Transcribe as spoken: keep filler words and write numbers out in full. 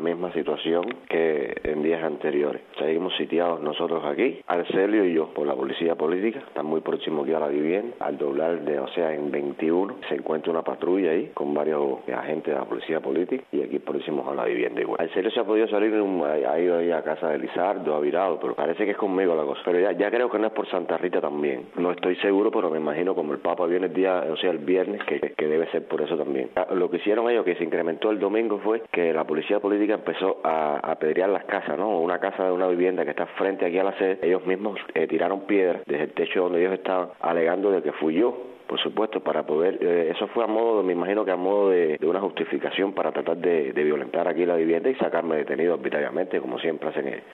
la misma situación que en días anteriores. Seguimos sitiados nosotros aquí, Arcelio y yo, por la policía política. Están muy próximos aquí a la vivienda. Al doblar, de, o sea, en veintiuno, se encuentra una patrulla ahí con varios agentes de la policía política y aquí próximos a la vivienda igual. Arcelio se ha podido salir, ha ido ahí a casa de Lizardo, ha virado, pero parece que es conmigo la cosa. Pero ya, ya creo que no es por Santa Rita también. No estoy seguro, pero me imagino como el Papa viene el día, o sea, el viernes, que, que debe ser por eso también. Lo que hicieron ellos, que se incrementó el domingo, fue que la policía política empezó a apedrear las casas, ¿no? Una casa de una vivienda que está frente aquí a la sede, ellos mismos eh, tiraron piedras desde el techo donde ellos estaban, alegando de que fui yo, por supuesto, para poder, eh, eso fue a modo, me imagino que a modo de, de una justificación para tratar de, de violentar aquí la vivienda y sacarme detenido arbitrariamente, como siempre hacen ellos.